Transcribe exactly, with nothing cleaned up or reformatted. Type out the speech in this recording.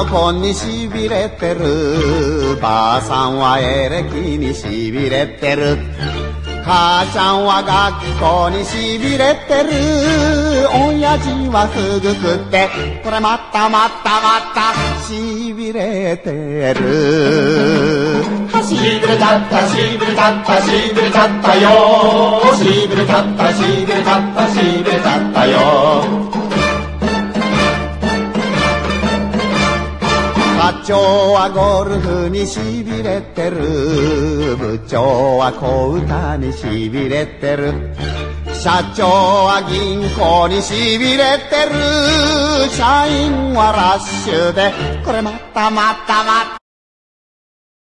コンにしびれてる。ばあさんはエレキにしびれてる。母ちゃんは学校にしびれてる。親父はフグ食ってこれまたまたまたしびれてる。 しびれちゃったしびれちゃったしびれちゃったよ。しびれちゃったしびれちゃったしびれちゃったよ。 課長はゴルフにしびれてる。部長は小唄にしびれてる。社長は銀行にしびれてる。社員はラッシュでこれまたまたまた